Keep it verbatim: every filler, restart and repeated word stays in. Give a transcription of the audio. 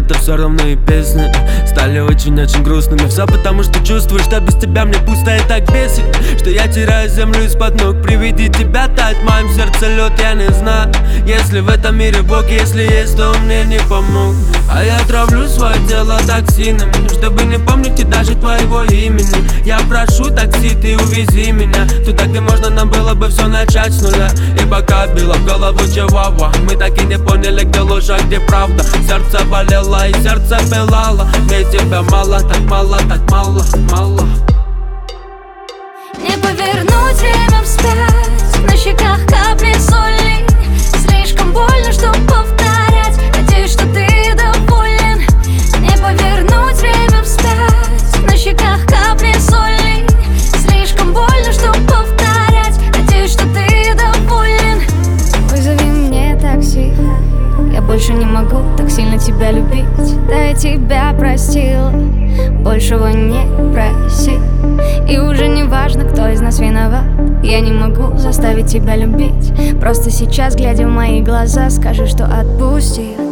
это все равно и песни стали очень-очень грустными. Все потому что чувствую, что без тебя мне пусто и так бесит, что я теряю землю из-под ног. При виде тебя тает в моем сердце лед. Я не знаю, если в этом мире Бог, если есть, то он мне не помог. А я травлю свое тело токсинами, чтобы не помнить и даже твоего имени. Я прошу такси, ты увези меня туда, где можно нам было бы все начать с нуля. И пока била в голову чивава, мы так и не поняли, где ложь, а где правда. Сердце болело и сердце пылало. Мне тебя мало, так мало, так мало, мало. Не повернуть время вспять, на щеках капли соли. Слишком больно, чтоб повторять. Надеюсь, что ты доволен. Не повернуть время вспять, на щеках капли соли. Слишком больно, чтоб повторять. Надеюсь, что ты доволен. Вызови мне такси, я больше не могу так сильно тебя любить. Да я тебя простила, большего не проси. И уже не важно, кто из нас виноват. Я не могу заставить тебя любить. Просто сейчас, глядя в мои глаза, скажи, что отпусти.